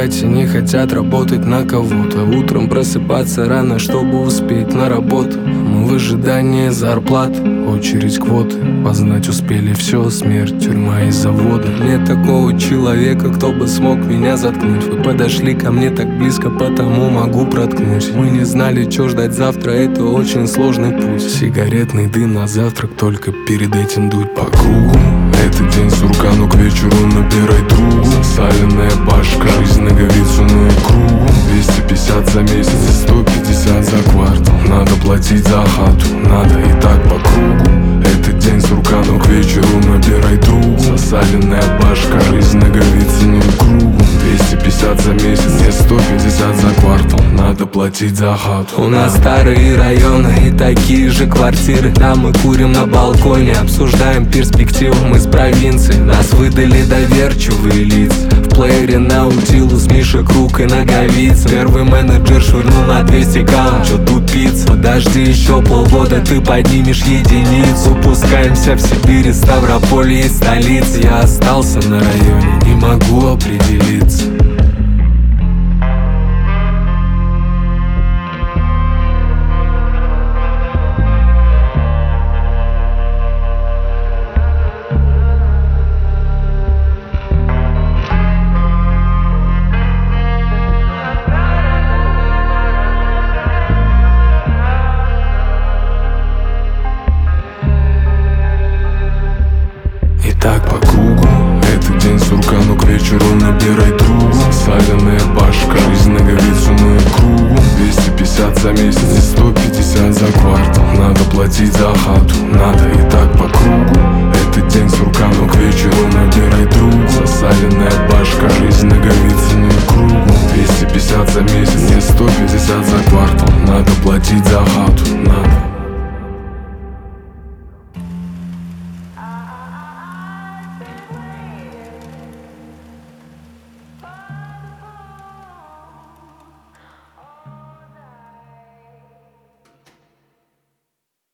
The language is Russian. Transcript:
братья не хотят работать на кого-то. Утром просыпаться рано, чтобы успеть на работу. Мы в ожидании зарплат, очередь квоты. Познать успели все, смерть, тюрьма и заводы. Нет такого человека, кто бы смог меня заткнуть. Вы подошли ко мне так близко, потому могу проткнуть. Мы не знали, что ждать завтра, это очень сложный путь. Сигаретный дым на завтрак, только перед этим дуть по кругу. Это день сурка, но к вечеру набирай другу. Засаленная башка, жизнь наговицу на кругу. 250 за месяц и 150 за квартал. Надо платить за хату, надо и так по кругу. Это день сурка, но к вечеру набирай другу. Засаленная башка, жизнь наговицу на кругу. 250 за месяц, не 150 за квартал. Надо платить за хату. У нас старые районы и такие же квартиры. Там мы курим на балконе, обсуждаем перспективу. Мы с провинции, нас выдали доверчивые лица. В плеере Наутилус, Миша Круг и Ноговица. Первый менеджер швырнул на 200 каунт, чё тупица. Подожди еще полгода, ты поднимешь единицу. Пускаемся в Сибирь, Ставрополье и столица. Я остался на районе, не могу определиться. Так по кругу, это день сурка, но к вечеру набирай другу. Засаленная башка, жизнь наговицу на кругу. 250 за месяц и 150 за квартал. Надо платить за хату, надо и так по кругу. Это день сурка, но к вечеру набирай другу. Засаленная башка, жизнь наговицу на кругу. 250 за месяц, не 150 за квартал. Надо платить за хату, надо.